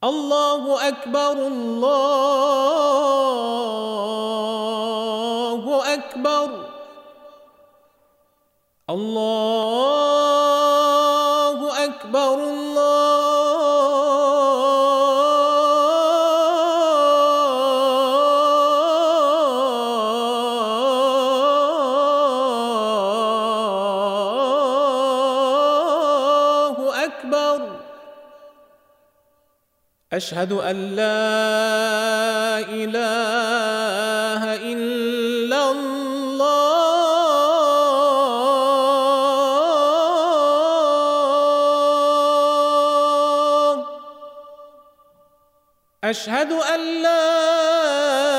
الله أكبر الله أكبر الله أكبر الله أكبر. أشهد أن لا إله إلا الله. أشهد أن لا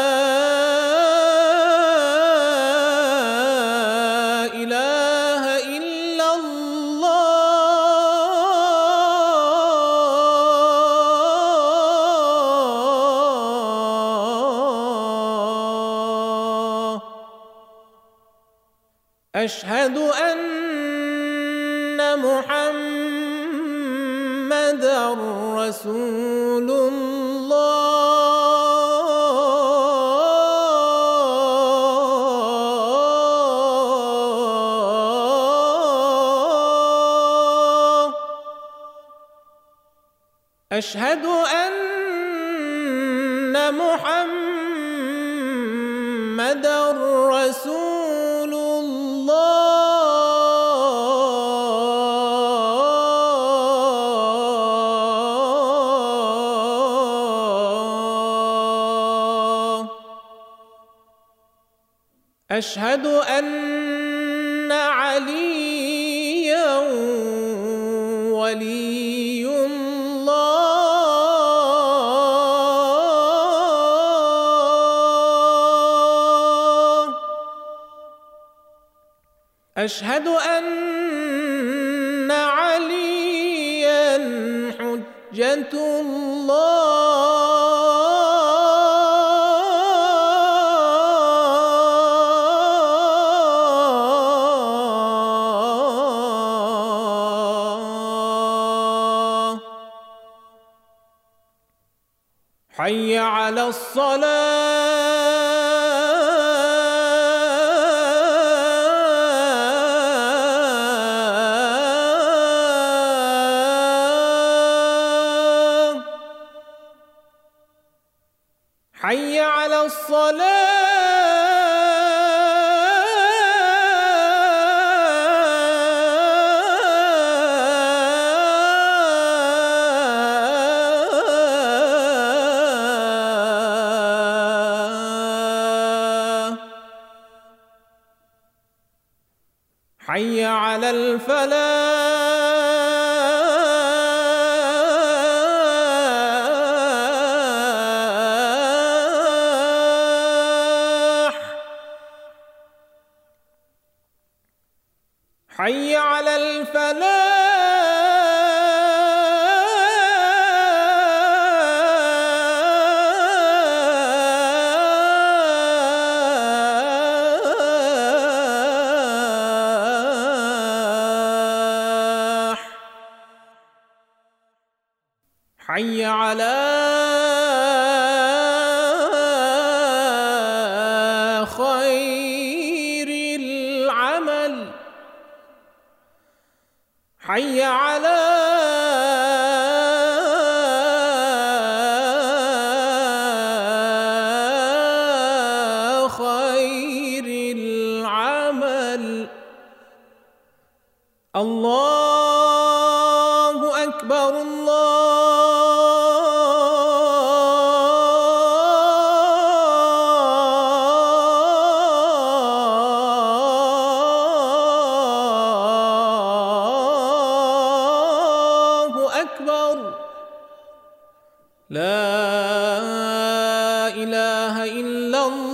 إله إلا الله. أشهد أن محمدًا رسول الله. أشهد أن محمدًا رسول الله. أشهد أن عليًا ولي الله. أشهد أن عليًا حجة الله. حي على الصلاة. حي على الصلاة. حي على الفلاح. حي على الفلاح. حي على خير العمل. حي على خير العمل. الله أكبر الله أكبر. لا إله إلا الله.